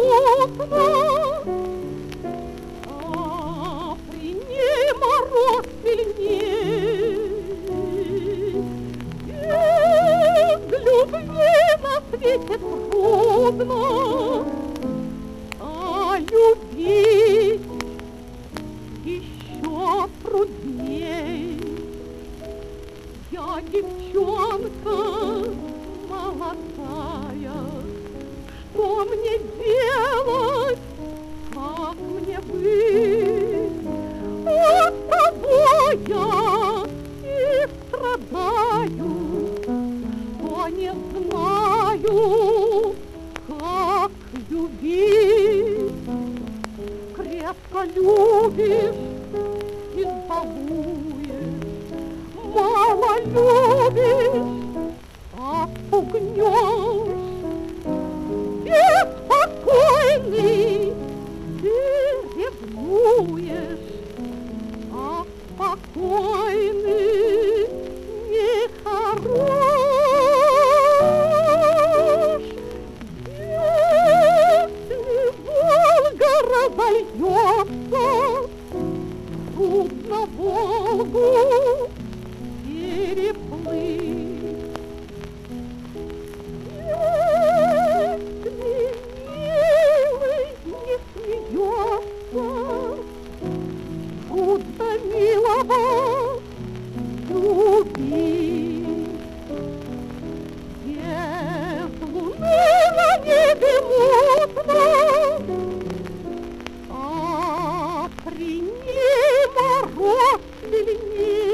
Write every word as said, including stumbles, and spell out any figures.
мутно, а при ней мороз сильней. Без любви на свете трудно, а любить еще трудней. Я девчонка молодая, что мне делать, как мне быть? От того я и страдаю, что не знаю, как любить. Крепко любишь и балуешь, мало любишь, отпугнешь. Беспокойный ты ревнуешь, а спокойный нехорош. Если Волга разольется, трудно Волгу переплыть. Если милый не смеется, трудно милого любить. Без луны на небе мутно, а при ней мороз сильней.